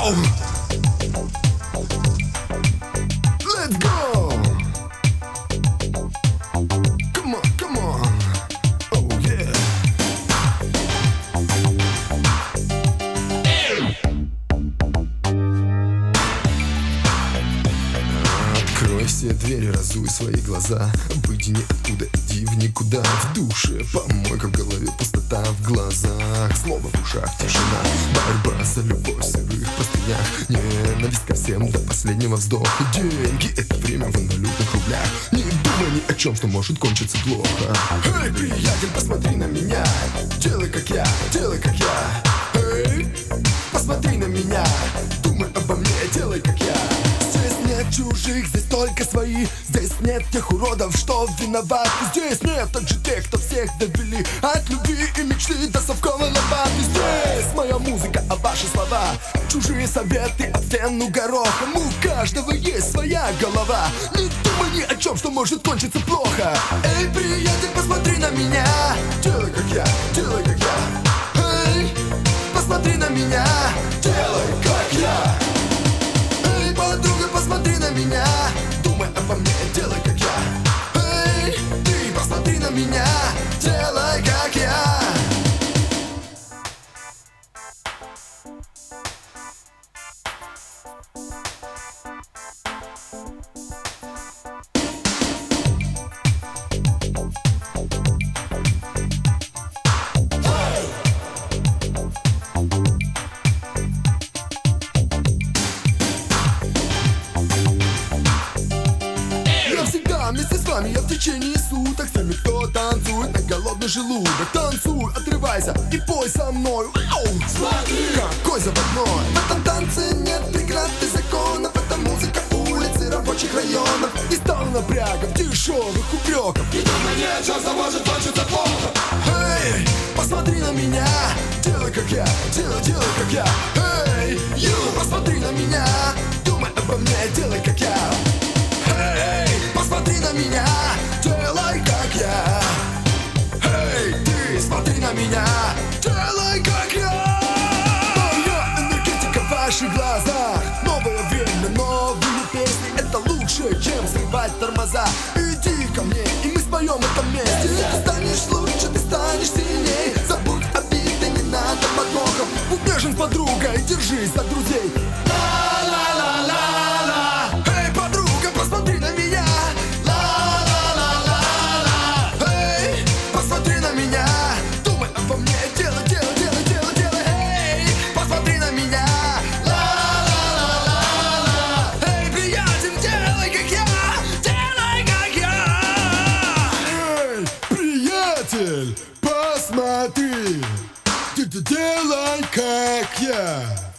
Оу! Let's go! Come on, come on! Oh yeah! Открой все двери, разуй свои глаза. Выйди ниоткуда, иди в никуда. В душе помойка, в голове пустота, в глазах злоба, в ушах тишина. Борьба за любовь в сырых простынях. Ненависть ко всем до последнего вздоха. Деньги — это время в инвалютных рублях. Не думай ни о чем, что может кончиться плохо. Эй, приятель, посмотри на меня. Делай как я, делай как я. Эй, посмотри на меня. Думай обо мне, делай как я. Здесь нет чужих, здесь только свои. Здесь нет тех уродов, что виноваты. Здесь нет также тех, кто всех довели от любви и мечты до совковой лопаты. Здесь моя музыка, а ваши слова чужие советы от стену горохом. У каждого есть своя голова. Не думай ни о чем, что может кончиться плохо. Эй, приятель, посмотри на меня. Делай как я, делай как я. Эй, посмотри на меня. Делай как я. Эй, подруга, посмотри на меня. Думай обо мне, делай как я. Эй, ты посмотри на меня. Делай как я. Вместе с вами я в течение суток. С теми, кто танцует на голодный желудок. Танцуй, отрывайся и пой со мной. Ау! Смотри, какой заводной. В этом танце нет преград и законов. Это музыка улиц и рабочих районов. Не стало напрягов, дешевых упреков. И думай ни о чем, что может кончиться плохо. Эй, посмотри на меня. Делай как я, делай как я. Эй, посмотри на меня. Думай обо мне, делай как я. Эй, посмотри на меня, делай как я. Эй, ты смотри на меня, делай как я. Моя энергетика в ваших глазах. Новое время, новые песни. Это лучше, чем срывать тормоза. Иди ко мне, и мы споем в этом месте. Ты станешь лучше, ты станешь сильней. Забудь обиды, не надо подвохов. Будь нежен с подругой, держись за друзей. Посмотри, ты делай как я.